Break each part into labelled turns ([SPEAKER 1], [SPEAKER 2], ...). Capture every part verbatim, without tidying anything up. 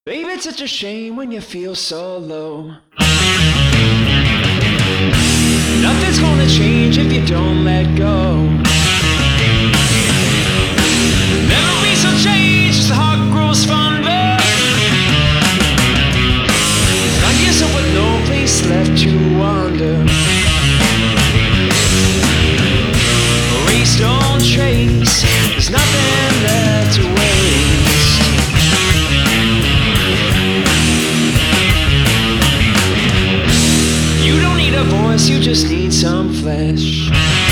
[SPEAKER 1] Baby, it's such a shame when you feel so low. Nothing's gonna change if you don't let go. Memories will change as the heart grows fonder. Find yourself with no place left to wander. Race, don't trace, there's nothing left to waste. You don't need a voice, you just need some flesh.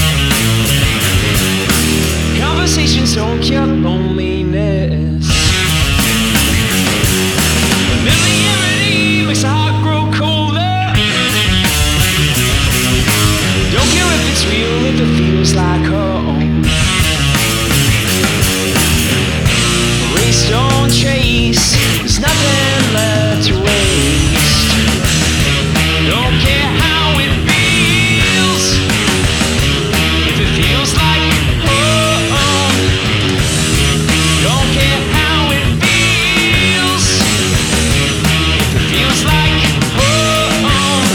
[SPEAKER 1] Conversations don't cure loneliness. Familiarity makes the heart grow colder. Don't care if it's real, if it feels like home. Race, don't chase, there's nothing left to waste. Don't care how it feels, if it feels like home. Don't care how it feels, if it feels like home.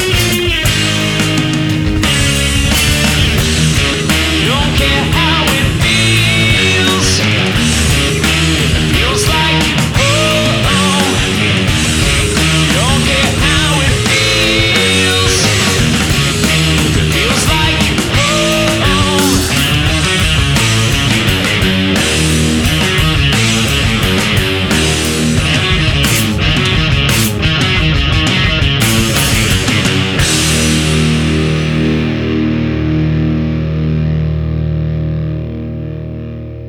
[SPEAKER 1] Don't care how it